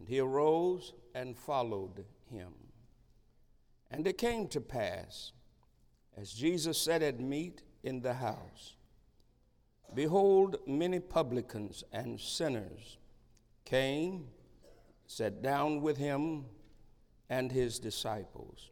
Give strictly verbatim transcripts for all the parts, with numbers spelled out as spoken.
And he arose and followed him. And it came to pass, as Jesus sat at meat in the house, behold, many publicans and sinners came, sat down with him and his disciples.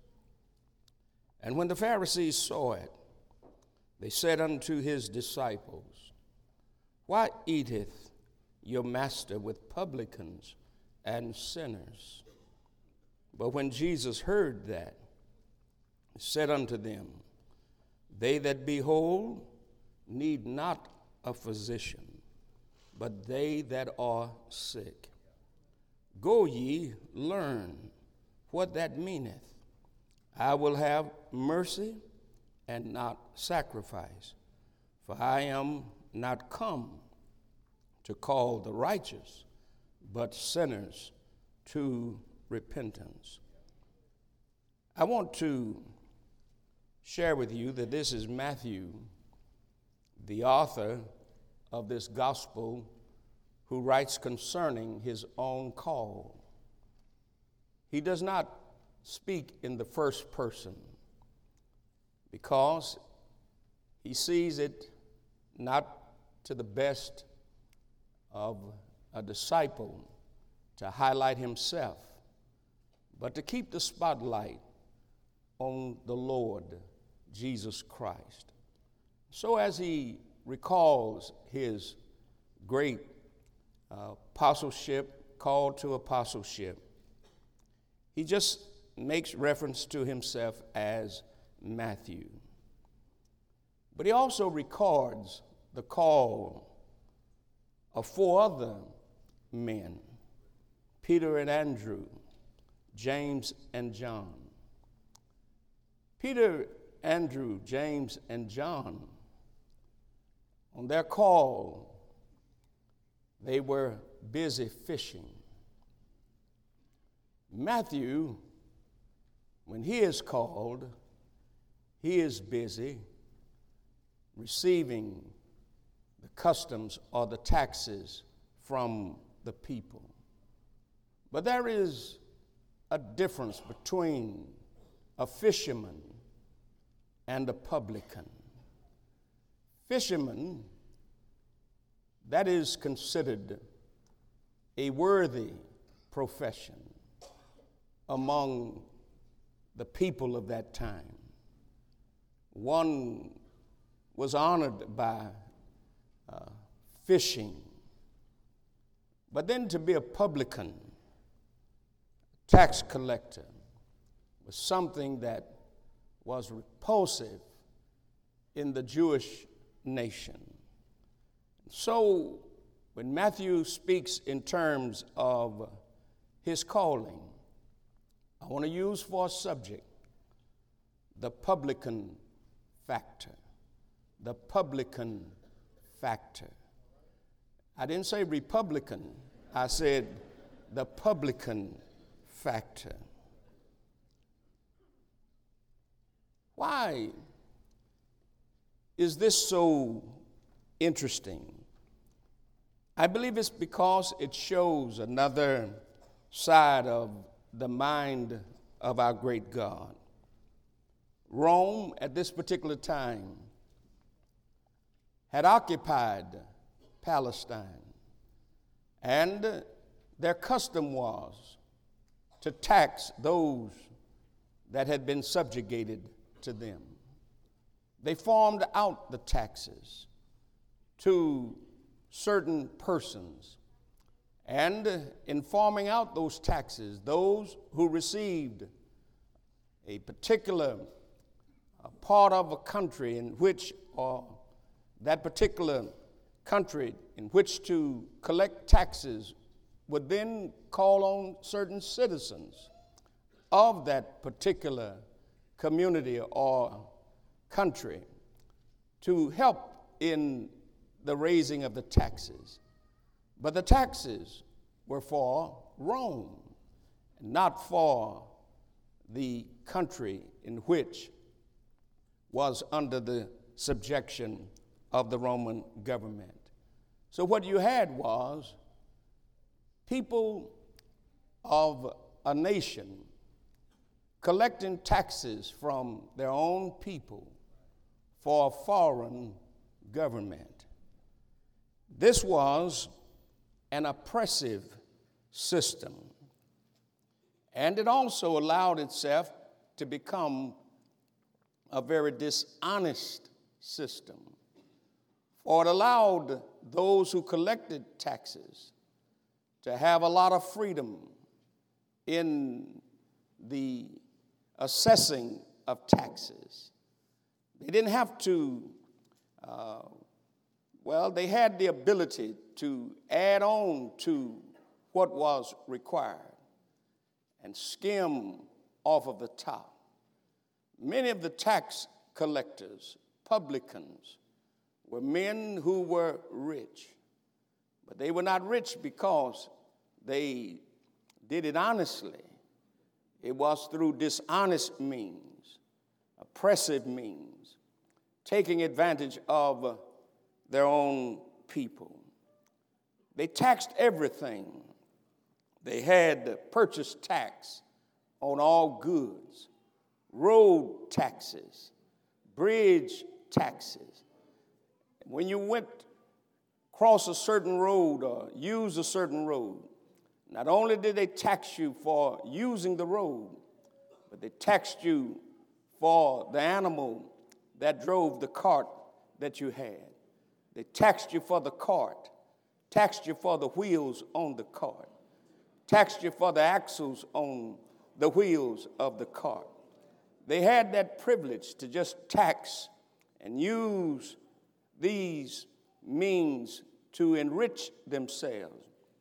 And when the Pharisees saw it, they said unto his disciples, Why eateth your master with publicans and sinners? But when Jesus heard that, he said unto them, They that be whole need not a physician, but they that are sick. Go ye, learn what that meaneth. I will have mercy and not sacrifice, for I am not come to call the righteous, but sinners to repentance. I want to share with you that this is Matthew, the author of this gospel, who writes concerning his own call. He does not speak in the first person because he sees it not to the best of a disciple to highlight himself, but to keep the spotlight on the Lord Jesus Christ. So as he recalls his great uh, apostleship, called to apostleship, he just makes reference to himself as Matthew. But he also records the call of four other men, Peter and Andrew, James and John. Peter, Andrew, James, and John, on their call, they were busy fishing. Matthew, when he is called, he is busy receiving the customs or the taxes from the people. But there is a difference between a fisherman and a publican. Fisherman, that is considered a worthy profession among the people of that time. One was honored by uh, fishing, but then to be a publican, tax collector, was something that was repulsive in the Jewish nation. So when Matthew speaks in terms of his calling, I want to use for a subject the publican factor. The publican factor. I didn't say Republican, I said the publican factor. Why is this so interesting? I believe it's because it shows another side of the mind of our great God. Rome, at this particular time, had occupied Palestine, and their custom was to tax those that had been subjugated to them. They farmed out the taxes to certain persons, and in farming out those taxes, those who received a particular uh, part of a country in which, or that particular country in which to collect taxes, would then call on certain citizens of that particular community or country to help in the raising of the taxes. But the taxes were for Rome, not for the country in which was under the subjection of the Roman government. So what you had was people of a nation collecting taxes from their own people for a foreign government. This was an oppressive system, and it also allowed itself to become a very dishonest system, for it allowed those who collected taxes to have a lot of freedom in the assessing of taxes. They didn't have to, uh, well, they had the ability to add on to what was required and skim off of the top. Many of the tax collectors, publicans, were men who were rich, but they were not rich because they did it honestly. It was through dishonest means, oppressive means, taking advantage of their own people. They taxed everything. They had purchase tax on all goods, road taxes, bridge taxes. When you went across a certain road or use a certain road, not only did they tax you for using the road, but they taxed you for the animal that drove the cart that you had. They taxed you for the cart, taxed you for the wheels on the cart, taxed you for the axles on the wheels of the cart. They had that privilege to just tax and use these means to enrich themselves.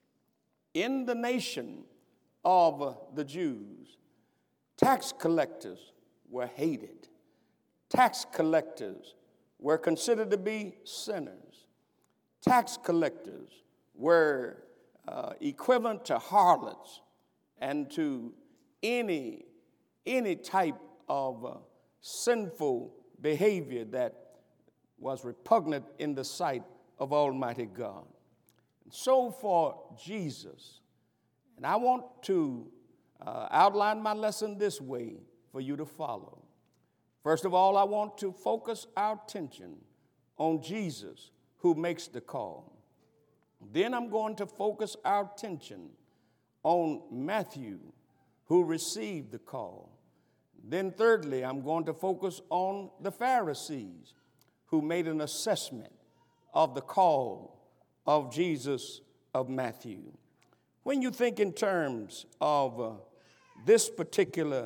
In the nation of the Jews, tax collectors were hated. Tax collectors were considered to be sinners. Tax collectors were uh, equivalent to harlots and to any, any type of uh, sinful behavior that was repugnant in the sight of Almighty God. And so for Jesus, and I want to uh, outline my lesson this way for you to follow. First of all, I want to focus our attention on Jesus, who makes the call. Then I'm going to focus our attention on Matthew, who received the call. Then thirdly, I'm going to focus on the Pharisees, who made an assessment of the call of Jesus of Matthew. When you think in terms of uh, this particular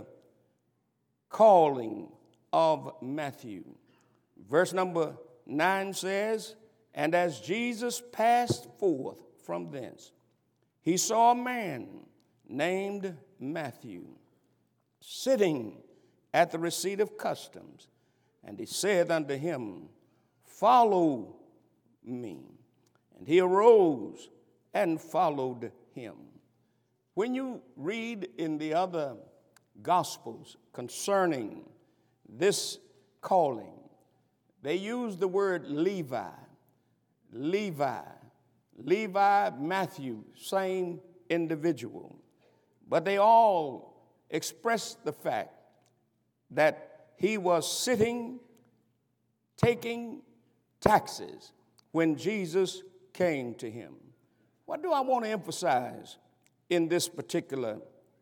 calling of Matthew, verse number nine says, "And as Jesus passed forth from thence, he saw a man named Matthew sitting at the receipt of customs, and he said unto him, Follow me. And he arose and followed him." When you read in the other Gospels concerning this calling, they use the word Levi. Levi. Levi, Matthew, same individual. But they all express the fact that he was sitting, taking taxes when Jesus came to him. What do I want to emphasize in this particular,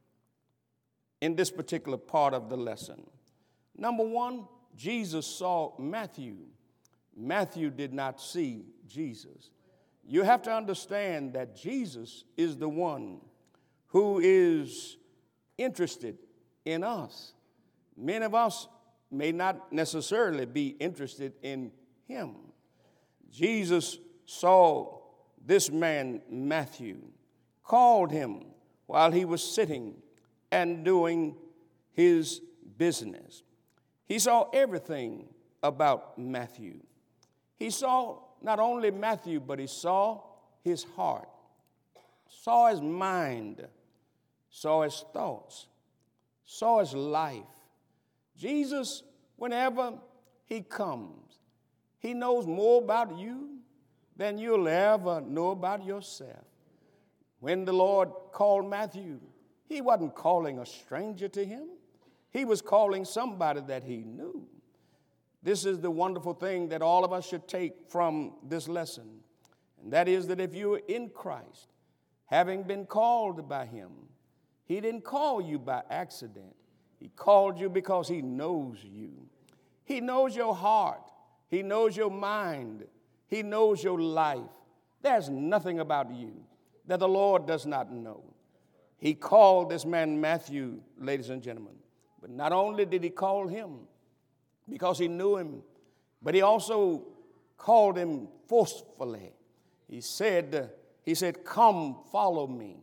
in this particular part of the lesson? Number one, Jesus saw Matthew. Matthew did not see Jesus. You have to understand that Jesus is the one who is interested in us. Many of us may not necessarily be interested in him. Jesus saw this man, Matthew, called him while he was sitting and doing his business. He saw everything about Matthew. He saw not only Matthew, but he saw his heart, saw his mind, saw his thoughts, saw his life. Jesus, whenever he comes, he knows more about you than you'll ever know about yourself. When the Lord called Matthew, He wasn't calling a stranger to him. He was calling somebody that he knew. This is the wonderful thing that all of us should take from this lesson. And that is that if you're in Christ, having been called by him, he didn't call you by accident. He called you because he knows you. He knows your heart. He knows your mind. He knows your life. There's nothing about you that the Lord does not know. He called this man Matthew, ladies and gentlemen. But not only did he call him because he knew him, but he also called him forcefully. He said, he said, come, follow me.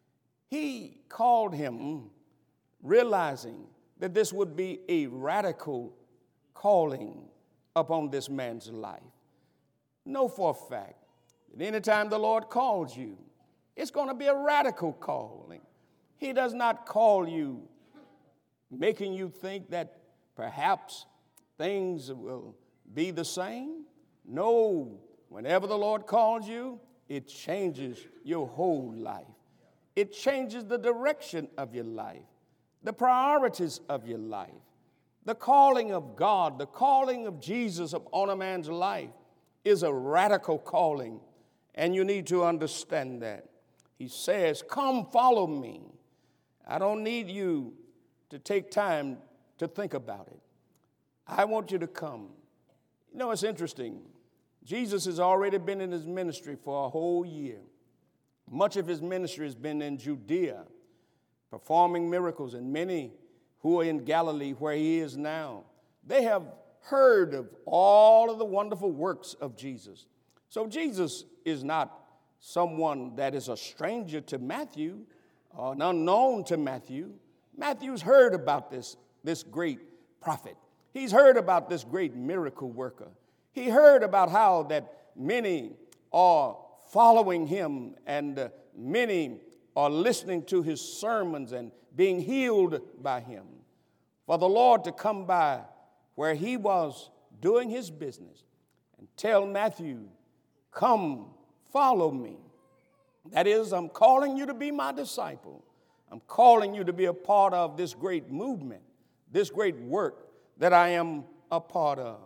He called him realizing that this would be a radical calling upon this man's life. Know for a fact that anytime the Lord calls you, it's going to be a radical calling. He does not call you making you think that perhaps things will be the same. No, whenever the Lord calls you, it changes your whole life. It changes the direction of your life, the priorities of your life. The calling of God, the calling of Jesus upon a man's life is a radical calling, and you need to understand that. He says, come follow me. I don't need you to take time to think about it. I want you to come. You know, it's interesting. Jesus has already been in his ministry for a whole year. Much of his ministry has been in Judea, performing miracles, and many who are in Galilee, where he is now, they have heard of all of the wonderful works of Jesus. So Jesus is not someone that is a stranger to Matthew or an unknown to Matthew. Matthew's heard about this, this great prophet. He's heard about this great miracle worker. He heard about how that many are following him and uh, many are listening to his sermons and being healed by him. For the Lord to come by where he was doing his business and tell Matthew, come, follow me. That is, I'm calling you to be my disciple. I'm calling you to be a part of this great movement, this great work that I am a part of.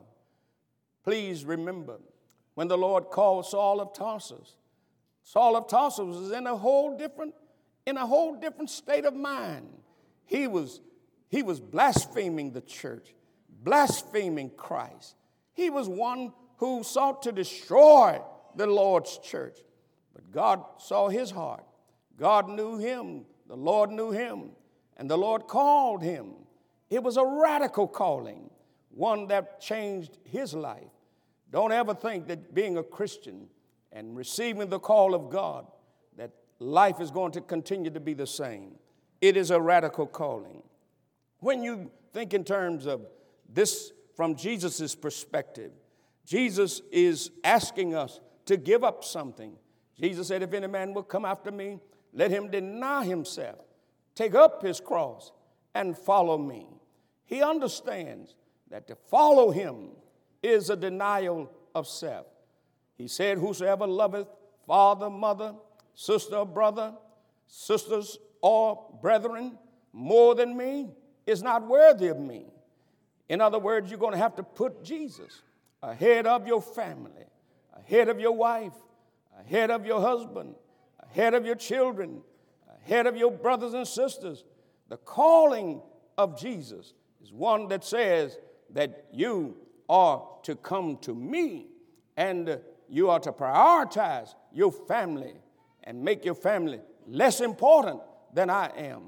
Please remember, when the Lord called Saul of Tarsus, Saul of Tarsus was in a whole different, in a whole different state of mind. He was, he was blaspheming the church, blaspheming Christ. He was one who sought to destroy the Lord's church. But God saw his heart. God knew him. The Lord knew him. And the Lord called him. It was a radical calling, one that changed his life. Don't ever think that being a Christian and receiving the call of God, that life is going to continue to be the same. It is a radical calling. When you think in terms of this from Jesus' perspective, Jesus is asking us to give up something. Jesus said, if any man will come after me, let him deny himself, take up his cross, and follow me. He understands that to follow him is a denial of self. He said, whosoever loveth father, mother, sister, or brother, sisters, or brethren more than me is not worthy of me. In other words, you're going to have to put Jesus ahead of your family, ahead of your wife, ahead of your husband, ahead of your children, ahead of your brothers and sisters. The calling of Jesus is one that says that you are to come to me and you are to prioritize your family and make your family less important than I am.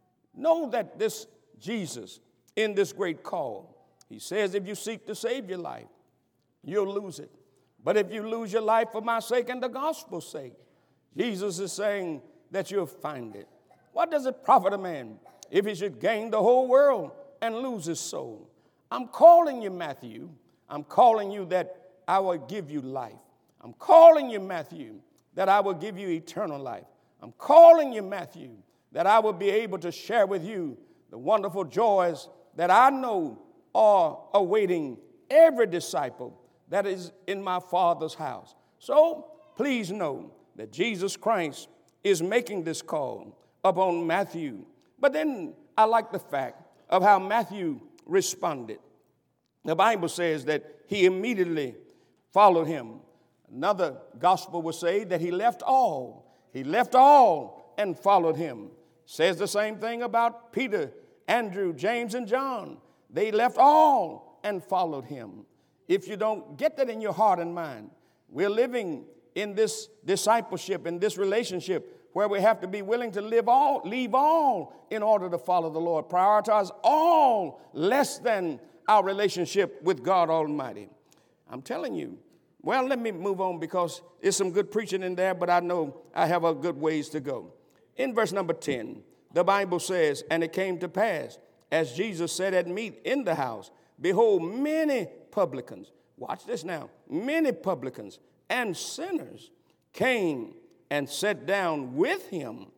Know that this Jesus, in this great call, he says if you seek to save your life, you'll lose it. But if you lose your life for my sake and the gospel's sake, Jesus is saying that you'll find it. What does it profit a man if he should gain the whole world and lose his soul? I'm calling you, Matthew. I'm calling you that I will give you life. I'm calling you, Matthew, that I will give you eternal life. I'm calling you, Matthew, that I will be able to share with you the wonderful joys that I know are awaiting every disciple that is in my Father's house. So please know that Jesus Christ is making this call upon Matthew. But then I like the fact of how Matthew responded. The Bible says that he immediately followed him. Another gospel will say that he left all. He left all and followed him. Says the same thing about Peter, Andrew, James, and John. They left all and followed him. If you don't get that in your heart and mind, we're living in this discipleship, in this relationship, where we have to be willing to live all, leave all in order to follow the Lord. Prioritize all less than our relationship with God Almighty. I'm telling you. Well, let me move on because there's some good preaching in there, but I know I have a good ways to go. In verse number ten, the Bible says, and it came to pass, as Jesus sat at meat in the house, behold, many publicans, watch this now, many publicans and sinners came and sat down with him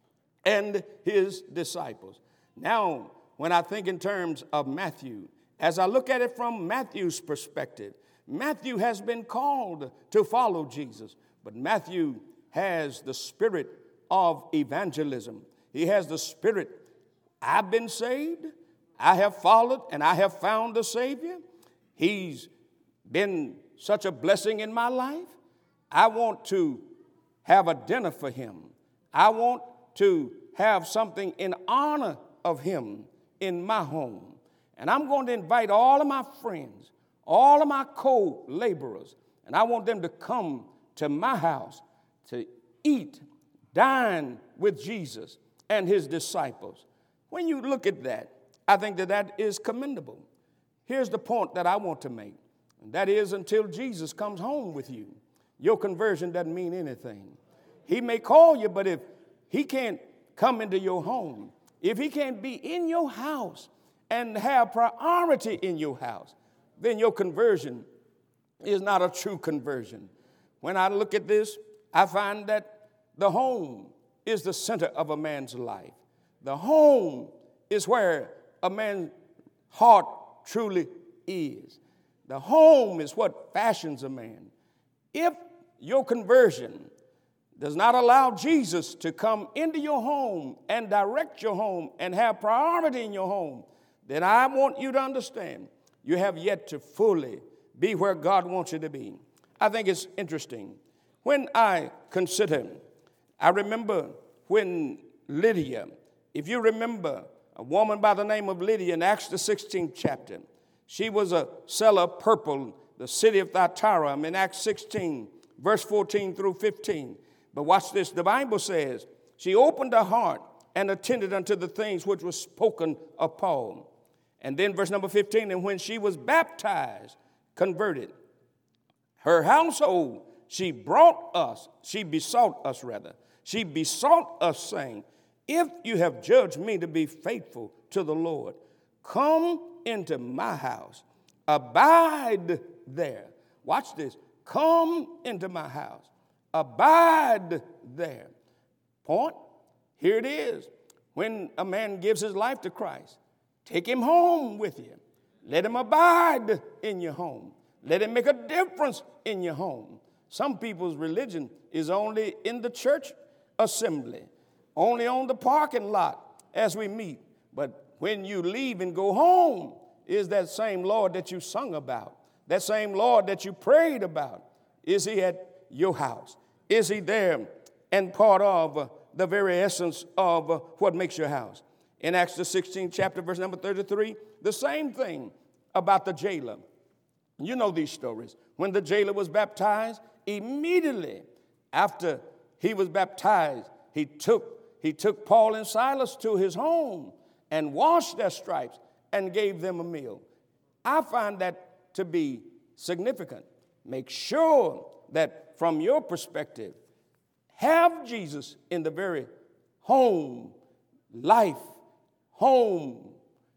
and his disciples. Now, when I think in terms of Matthew, as I look at it from Matthew's perspective, Matthew has been called to follow Jesus, but Matthew has the spirit of evangelism. He has the spirit, I've been saved, I have followed, and I have found the Savior. He's been such a blessing in my life. I want to have a dinner for him. I want to have something in honor of him in my home. And I'm going to invite all of my friends, all of my co-laborers, and I want them to come to my house to eat, dine with Jesus and his disciples. When you look at that, I think that that is commendable. Here's the point that I want to make, and that is until Jesus comes home with you, your conversion doesn't mean anything. He may call you, but if he can't come into your home, if he can't be in your house and have priority in your house, then your conversion is not a true conversion. When I look at this, I find that the home is the center of a man's life. The home is where a man's heart truly is. The home is what fashions a man. If your conversion does not allow Jesus to come into your home and direct your home and have priority in your home, then I want you to understand you have yet to fully be where God wants you to be. I think it's interesting. When I consider, I remember when Lydia, if you remember, a woman by the name of Lydia in Acts the sixteenth chapter, she was a seller of purple, the city of Thyatira, in Acts sixteen, verse fourteen through fifteen. But watch this, the Bible says, she opened her heart and attended unto the things which were spoken of Paul. And then verse number fifteen, and when she was baptized, converted, her household, she brought us, she besought us rather, she besought us saying, if you have judged me to be faithful to the Lord, come into my house, abide there. Watch this, come into my house, abide there. Point, here it is. When a man gives his life to Christ, take him home with you. Let him abide in your home. Let him make a difference in your home. Some people's religion is only in the church assembly, only on the parking lot as we meet. But when you leave and go home, is that same Lord that you sung about, that same Lord that you prayed about. Is he at your house? Is he there and part of uh, the very essence of uh, what makes your house? In Acts the sixteenth chapter, verse number thirty-three, the same thing about the jailer. You know these stories. When the jailer was baptized, immediately after he was baptized, he took, he took Paul and Silas to his home and washed their stripes and gave them a meal. I find that to be significant. Make sure that from your perspective, have Jesus in the very home, life, home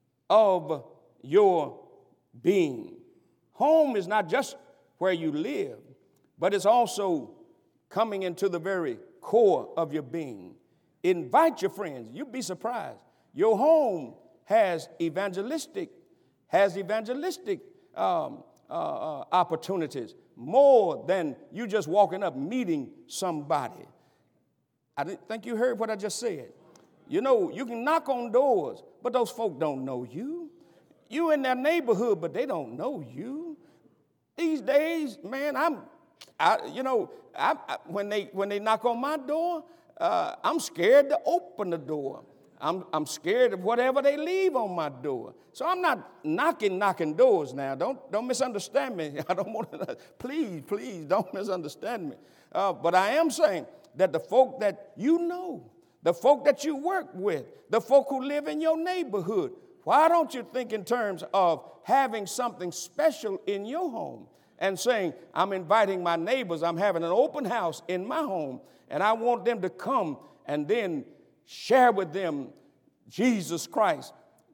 of your being. Home is not just where you live, but it's also coming into the very core of your being. Invite your friends. You'd be surprised. Your home has evangelistic, has evangelistic um, uh, uh, opportunities more than you just walking up meeting somebody. I didn't think you heard what I just said. You know, you can knock on doors, but those folk don't know you. You in their neighborhood, but they don't know you. These days, man, I'm, I, you know, I, I, when they when they knock on my door, uh, I'm scared to open the door. I'm I'm scared of whatever they leave on my door. So I'm not knocking knocking doors now. Don't don't misunderstand me. I don't want to. Please, please don't misunderstand me. Uh, but I am saying that the folk that you know, the folk that you work with, the folk who live in your neighborhood, why don't you think in terms of having something special in your home and saying, I'm inviting my neighbors, I'm having an open house in my home, and I want them to come and then share with them Jesus Christ.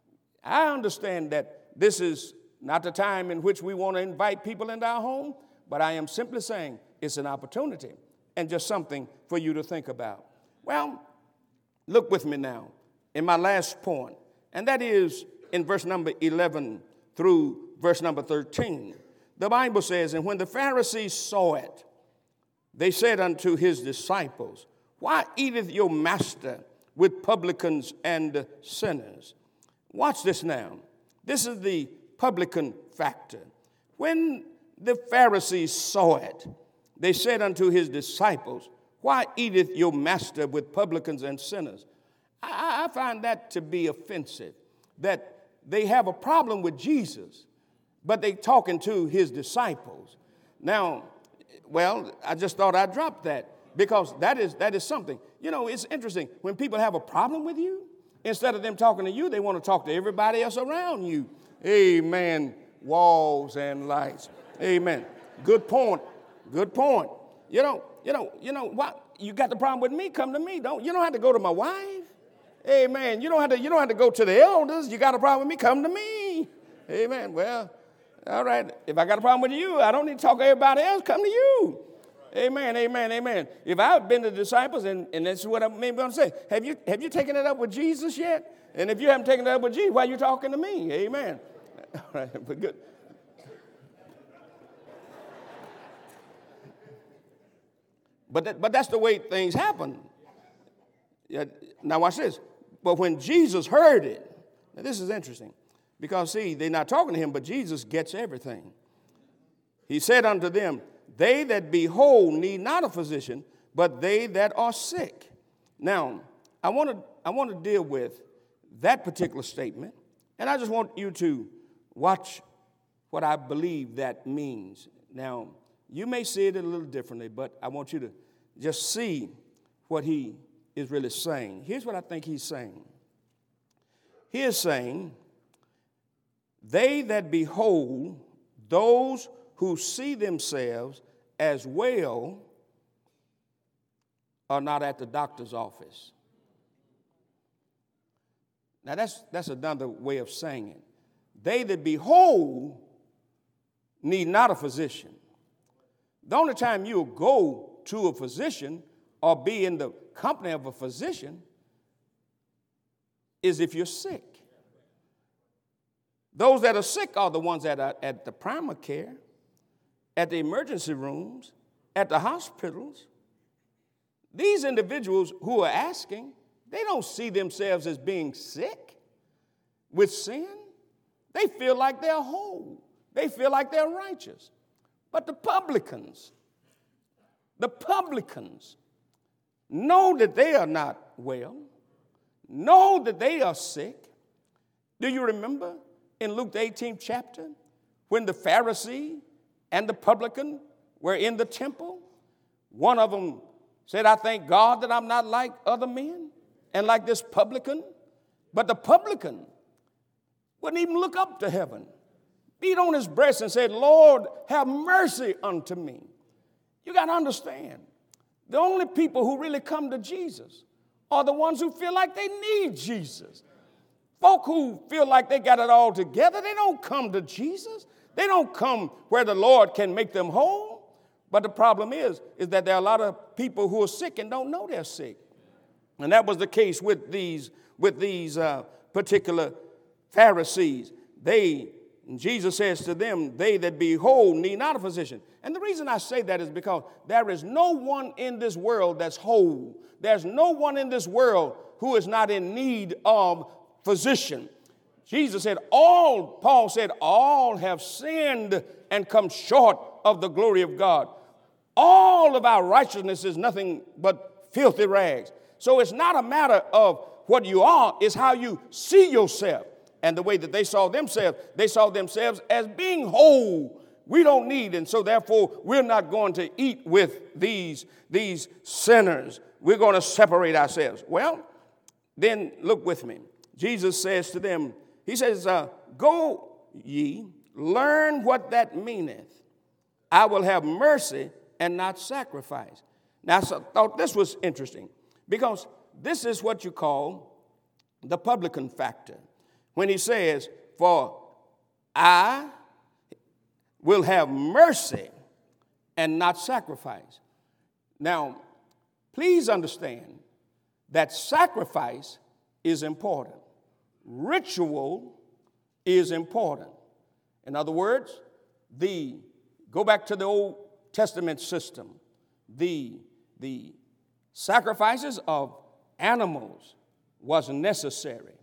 I understand that this is not the time in which we want to invite people into our home, but I am simply saying it's an opportunity and just something for you to think about. Well, look with me now in my last point, and that is in verse number eleven through verse number thirteen. The Bible says, and when the Pharisees saw it, they said unto his disciples, why eateth your master with publicans and sinners? Watch this now. This is the publican factor. When the Pharisees saw it, they said unto his disciples, why eateth your master with publicans and sinners? I, I find that to be offensive, that they have a problem with Jesus, but they talking to his disciples. Now, well, I just thought I'd drop that because that is that is something. You know, it's interesting. When people have a problem with you, instead of them talking to you, they want to talk to everybody else around you. Amen. Walls and lights. Amen. Good point. Good point. You know, you know, you know what? You got the problem with me, come to me. Don't you don't have to go to my wife. Amen. You don't have to, you don't have to go to the elders. You got a problem with me, come to me. Amen. Well, all right. If I got a problem with you, I don't need to talk to everybody else. Come to you. Amen, amen, amen. If I've been to the disciples, and, and this is what I'm maybe going to say, have you, have you taken it up with Jesus yet? And if you haven't taken it up with Jesus, why are you talking to me? Amen. All right, but good. But, that, but that's the way things happen. Yeah, now watch this. But when Jesus heard it, now this is interesting. Because, see, they're not talking to him, but Jesus gets everything. He said unto them, they that be whole need not a physician, but they that are sick. Now, I want to I want to deal with that particular statement, and I just want you to watch what I believe that means. Now, you may see it a little differently, but I want you to just see what he is really saying. Here's what I think he's saying. He is saying, they that be whole, those who see themselves as well, are not at the doctor's office. Now that's that's another way of saying it. They that be whole need not a physician. The only time you'll go to a physician or be in the company of a physician is if you're sick. Those that are sick are the ones that are at the primary care, at the emergency rooms, at the hospitals. These individuals who are asking, they don't see themselves as being sick with sin. They feel like they're whole. They feel like they're righteous. But the publicans, the publicans know that they are not well, know that they are sick. Do you remember in Luke the eighteenth chapter when the Pharisee and the publican were in the temple? One of them said, I thank God that I'm not like other men and like this publican. But the publican wouldn't even look up to heaven, beat on his breast and said, Lord, have mercy unto me. You got to understand, the only people who really come to Jesus are the ones who feel like they need Jesus. Folk who feel like they got it all together, they don't come to Jesus. They don't come where the Lord can make them whole. But the problem is, is that there are a lot of people who are sick and don't know they're sick. And that was the case with these, with these uh, particular Pharisees. They, Jesus says to them, they that be whole need not a physician. And the reason I say that is because there is no one in this world that's whole. There's no one in this world who is not in need of physician. Jesus said, all, Paul said, all have sinned and come short of the glory of God. All of our righteousness is nothing but filthy rags. So it's not a matter of what you are, it's how you see yourself. And the way that they saw themselves, they saw themselves as being whole. We don't need, and so therefore we're not going to eat with these, these sinners. We're going to separate ourselves. Well, then look with me. Jesus says to them, he says, uh, go ye, learn what that meaneth. I will have mercy and not sacrifice. Now, I thought this was interesting because this is what you call the publican factor. When he says, for I will have mercy and not sacrifice. Now, please understand that sacrifice is important. Ritual is important. In other words, the go back to the Old Testament system. The, the sacrifices of animals was necessary.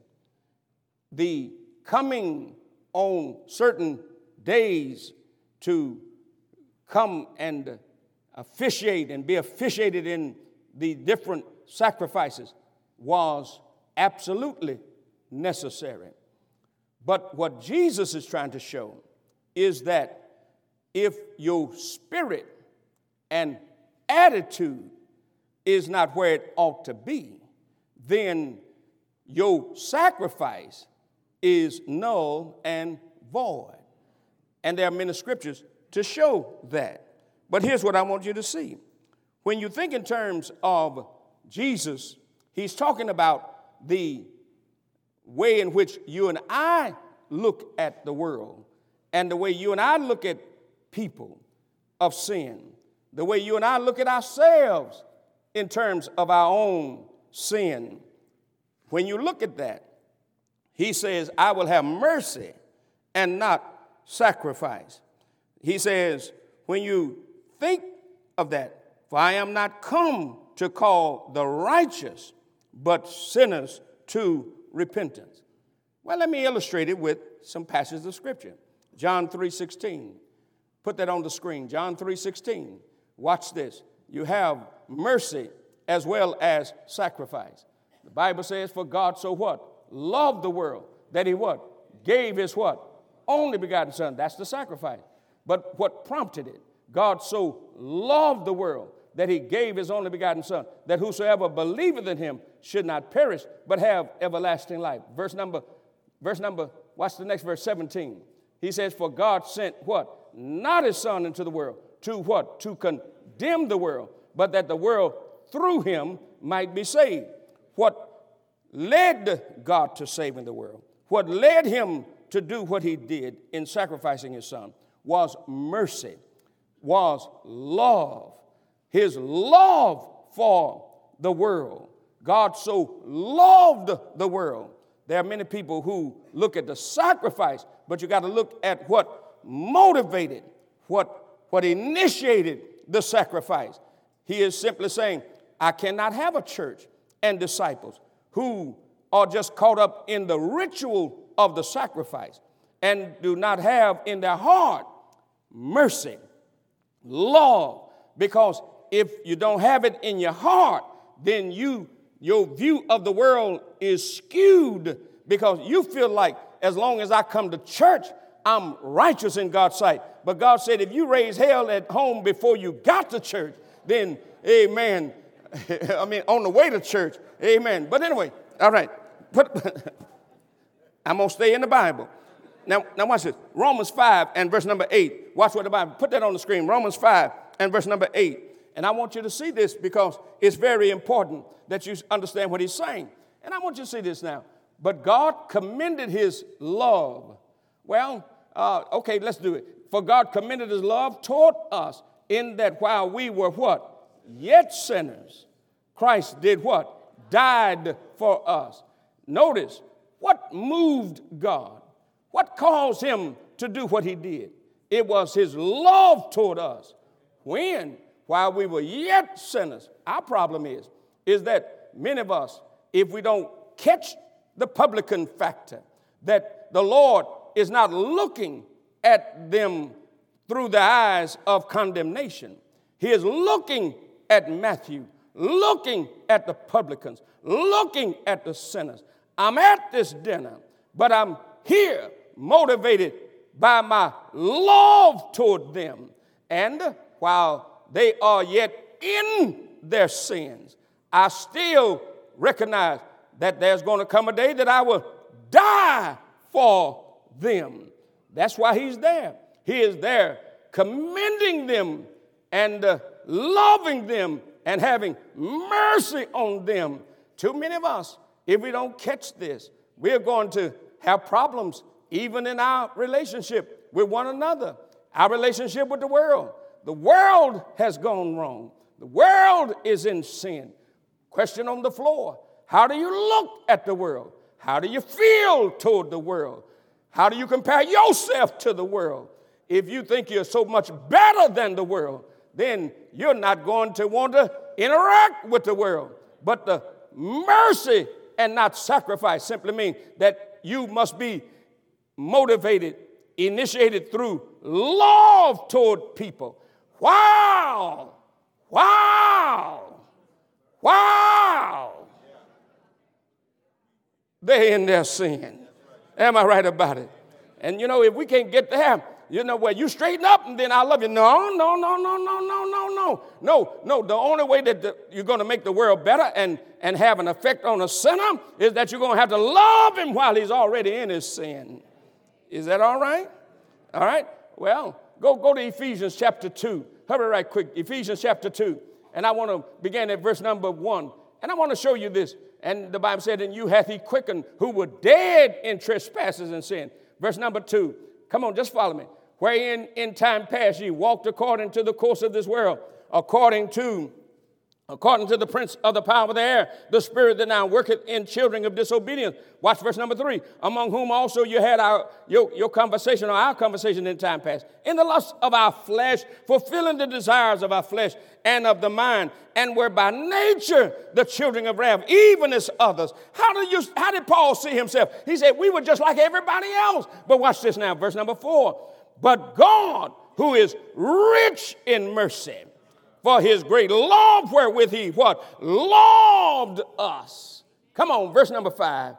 The coming on certain days to come and officiate and be officiated in the different sacrifices was absolutely necessary. But what Jesus is trying to show is that if your spirit and attitude is not where it ought to be, then your sacrifice is null and void. And there are many scriptures to show that. But here's what I want you to see. When you think in terms of Jesus, he's talking about the way in which you and I look at the world and the way you and I look at people of sin, the way you and I look at ourselves in terms of our own sin. When you look at that, he says, I will have mercy and not sacrifice. He says, when you think of that, for I am not come to call the righteous, but sinners to repentance. Well, let me illustrate it with some passages of Scripture. John three sixteen. Put that on the screen. John three sixteen. Watch this. You have mercy as well as sacrifice. The Bible says, for God so what? Loved the world, that he what? Gave his what? Only begotten son. That's the sacrifice. But what prompted it? God so loved the world that he gave his only begotten son, that whosoever believeth in him should not perish, but have everlasting life. Verse number, verse number, watch the next verse, seventeen. He says, for God sent what? Not his son into the world. To what? To condemn the world, but that the world through him might be saved. What led God to saving the world, what led him to do what he did in sacrificing his son, was mercy, was love. His love for the world. God so loved the world. There are many people who look at the sacrifice, but you got to look at what motivated, what, what initiated the sacrifice. He is simply saying, I cannot have a church and disciples who are just caught up in the ritual of the sacrifice and do not have in their heart mercy, love, because if you don't have it in your heart, then you your view of the world is skewed because you feel like as long as I come to church, I'm righteous in God's sight. But God said, if you raise hell at home before you got to church, then, amen, I mean, on the way to church, amen. But anyway, all right, put, I'm going to stay in the Bible. Now, now watch this. Romans five and verse number eight. Watch what the Bible, put that on the screen. Romans five and verse number eight. And I want you to see this because it's very important that you understand what he's saying. And I want you to see this now. But God commended his love. Well, uh, okay, let's do it. For God commended his love toward us in that while we were what? Yet sinners, Christ did what? Died for us. Notice, what moved God? What caused him to do what he did? It was his love toward us. When? While we were yet sinners. Our problem is, is that many of us if we don't catch the publican factor, that the Lord is not looking at them through the eyes of condemnation. He is looking at Matthew, looking at the publicans, looking at the sinners. I'm at this dinner, but I'm here motivated by my love toward them. And while they are yet in their sins, I still recognize that there's going to come a day that I will die for them. That's why he's there. He is there commending them and uh, loving them and having mercy on them. Too many of us, if we don't catch this, we're going to have problems even in our relationship with one another, our relationship with the world. The world has gone wrong. The world is in sin. Question on the floor: how do you look at the world? How do you feel toward the world? How do you compare yourself to the world? If you think you're so much better than the world, then you're not going to want to interact with the world. But the mercy and not sacrifice simply means that you must be motivated, initiated through love toward people. Wow! Wow! Wow! They're in their sin. Am I right about it? And you know, if we can't get there, you know, where you straighten up and then I love you. No, no, no, no, no, no, no, no. No, no, the only way that the, you're going to make the world better and, and have an effect on a sinner is that you're going to have to love him while he's already in his sin. Is that all right? All right. Well, go, go to Ephesians chapter two. Hurry right quick. Ephesians chapter two. And I want to begin at verse number one. And I want to show you this. And the Bible said, "And you hath he quickened who were dead in trespasses and sin." Verse number two. Come on, just follow me. "Wherein in time past ye walked according to the course of this world, according to, according to the prince of the power of the air, the spirit that now worketh in children of disobedience." Watch verse number three. "Among whom also you had our your, your conversation or our conversation in time past, in the lust of our flesh, fulfilling the desires of our flesh and of the mind, and were by nature the children of wrath, even as others." How did you? How did Paul see himself? He said, we were just like everybody else. But watch this now, verse number four. "But God, who is rich in mercy, for his great love wherewith he," what? "Loved us." Come on, verse number five.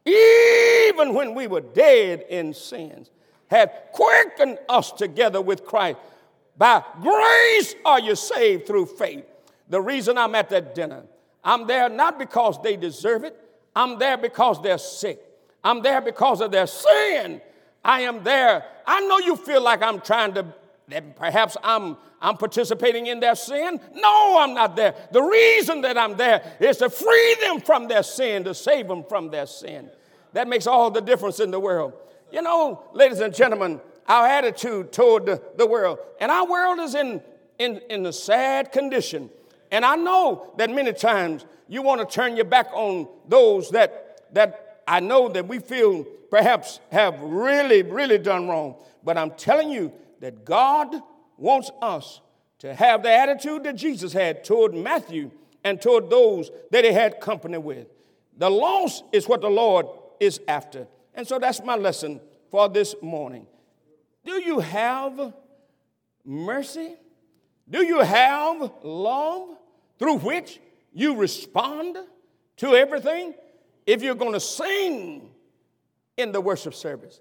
"Even when we were dead in sins, hath quickened us together with Christ. By grace are you saved through faith." The reason I'm at that dinner, I'm there not because they deserve it. I'm there because they're sick. I'm there because of their sin. I am there. I know you feel like I'm trying to, that perhaps I'm, I'm participating in their sin. No, I'm not there. The reason that I'm there is to free them from their sin, to save them from their sin. That makes all the difference in the world. You know, ladies and gentlemen, our attitude toward the, the world, and our world is in, in, in a sad condition. And I know that many times you want to turn your back on those that, that I know that we feel perhaps have really, really done wrong. But I'm telling you that God wants us to have the attitude that Jesus had toward Matthew and toward those that he had company with. The loss is what the Lord is after. And so that's my lesson for this morning. Do you have mercy? Do you have love through which you respond to everything? If you're going to sing in the worship service,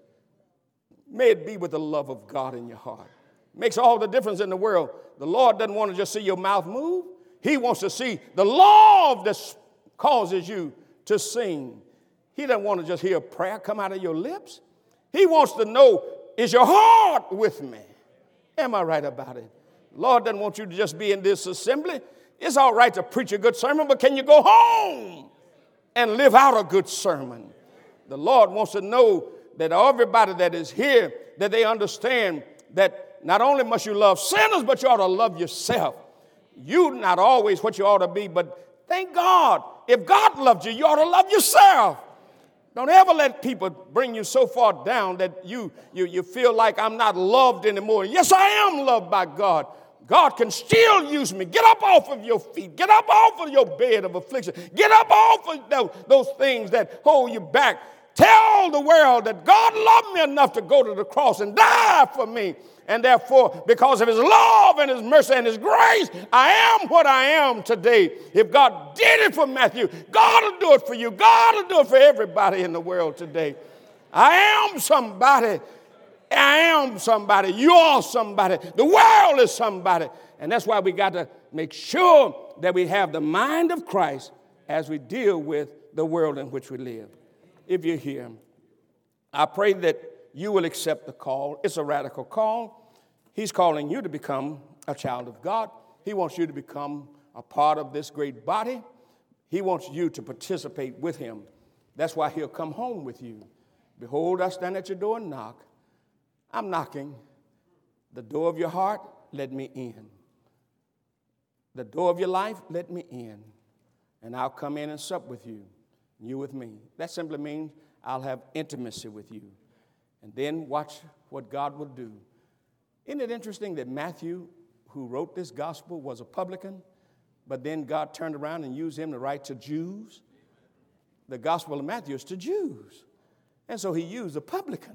may it be with the love of God in your heart. Makes all the difference in the world. The Lord doesn't want to just see your mouth move. He wants to see the love that causes you to sing. He doesn't want to just hear a prayer come out of your lips. He wants to know, is your heart with me? Am I right about it? Lord doesn't want you to just be in this assembly. It's all right to preach a good sermon, but can you go home and live out a good sermon? The Lord wants to know that everybody that is here, that they understand that not only must you love sinners, but you ought to love yourself. You not always what you ought to be, but thank God. If God loved you, you ought to love yourself. Don't ever let people bring you so far down that you, you, you feel like I'm not loved anymore. Yes, I am loved by God. God can still use me. Get up off of your feet. Get up off of your bed of affliction. Get up off of those, those things that hold you back. Tell the world that God loved me enough to go to the cross and die for me. And therefore, because of his love and his mercy and his grace, I am what I am today. If God did it for Matthew, God will do it for you. God will do it for everybody in the world today. I am somebody. I am somebody. You are somebody. The world is somebody. And that's why we got to make sure that we have the mind of Christ as we deal with the world in which we live. If you're here, I pray that you will accept the call. It's a radical call. He's calling you to become a child of God. He wants you to become a part of this great body. He wants you to participate with him. That's why he'll come home with you. Behold, I stand at your door and knock. I'm knocking. The door of your heart, let me in. The door of your life, let me in. And I'll come in and sup with you, you with me. That simply means I'll have intimacy with you. And then watch what God will do. Isn't it interesting that Matthew, who wrote this gospel, was a publican, but then God turned around and used him to write to Jews? The gospel of Matthew is to Jews. And so he used a publican.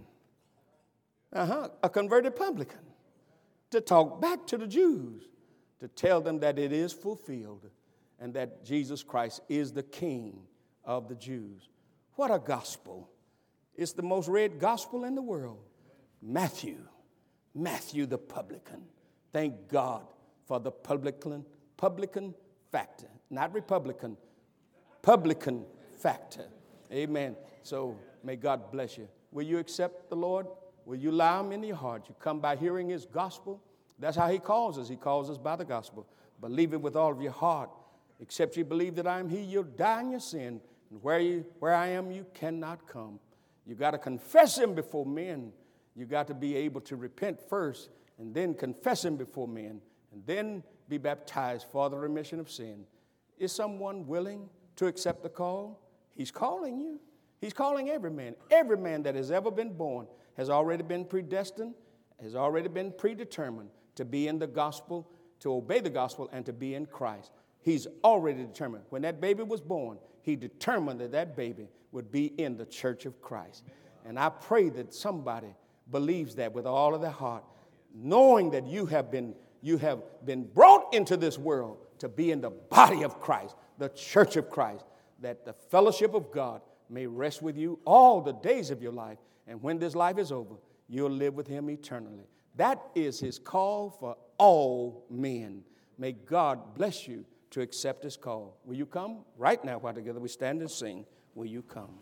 Uh-huh, a converted publican, to talk back to the Jews, to tell them that it is fulfilled and that Jesus Christ is the King of the Jews. What a gospel. It's the most read gospel in the world. Matthew, Matthew the publican. Thank God for the publican, publican factor, not Republican, publican factor. Amen. So may God bless you. Will you accept the Lord? Will you allow him in your heart? You come by hearing his gospel. That's how he calls us. He calls us by the gospel. Believe it with all of your heart. Except you believe that I am he, you'll die in your sin. And where, you, where I am, you cannot come. You got to confess him before men. You got to be able to repent first and then confess him before men and then be baptized for the remission of sin. Is someone willing to accept the call? He's calling you. He's calling every man. Every man that has ever been born has already been predestined, has already been predetermined to be in the gospel, to obey the gospel, and to be in Christ. He's already determined. When that baby was born, he determined that that baby would be in the church of Christ. And I pray that somebody believes that with all of their heart, knowing that you have been, you have been brought into this world to be in the body of Christ, the church of Christ, that the fellowship of God may rest with you all the days of your life. And when this life is over, you'll live with him eternally. That is his call for all men. May God bless you to accept his call. Will you come? Right now, while together we stand and sing, will you come?